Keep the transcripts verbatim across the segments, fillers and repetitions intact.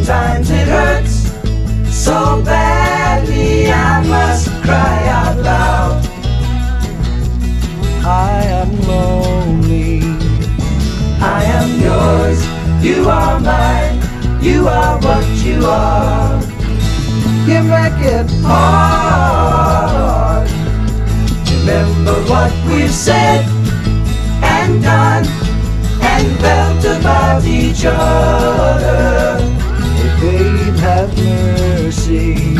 Sometimes it hurts so badly I must cry out loud. I am lonely. I am yours, you are mine, you are what you are. You make it hard. Remember what we've said and done and felt about each other. Oh, babe, have mercy.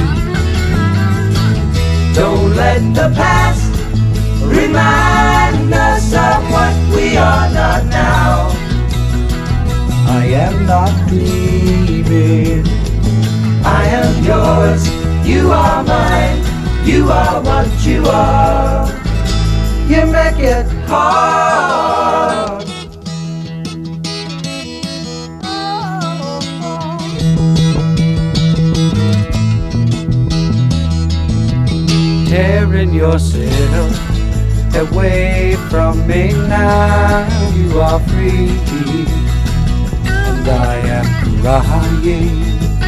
Don't let the past remind us of what we are not now. I am not dreaming. I am yours, you are mine, you are what you are. You make it hard. Tearing yourself away from me now. You are free and I am crying.